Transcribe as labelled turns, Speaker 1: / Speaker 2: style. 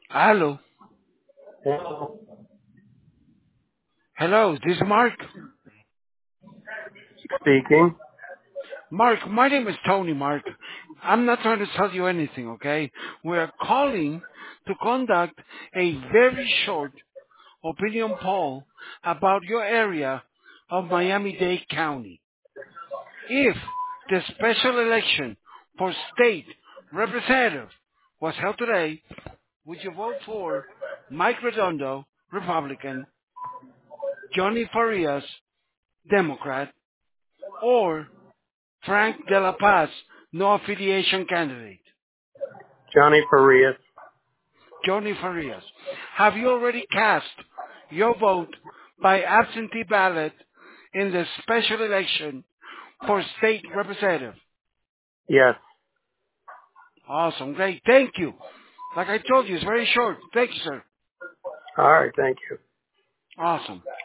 Speaker 1: Hello.
Speaker 2: Hello.
Speaker 1: Hello, this is Mark.
Speaker 2: Speaking.
Speaker 1: Mark, my name is Tony, Mark. I'm not trying to tell you anything, okay? We're calling to conduct a very short opinion poll about your area of Miami-Dade County. If the special election for state representative was held today, would you vote for Mike Redondo, Republican, Johnny Farias, Democrat, or Frank de la Paz, no affiliation candidate?
Speaker 2: Johnny Farias.
Speaker 1: Johnny Farias. Have you already cast your vote by absentee ballot in the special election for state representative?
Speaker 2: Yes.
Speaker 1: Awesome. Great. Thank you. Like I told you, it's very short. Thank you, sir.
Speaker 2: All right. Thank you.
Speaker 1: Awesome.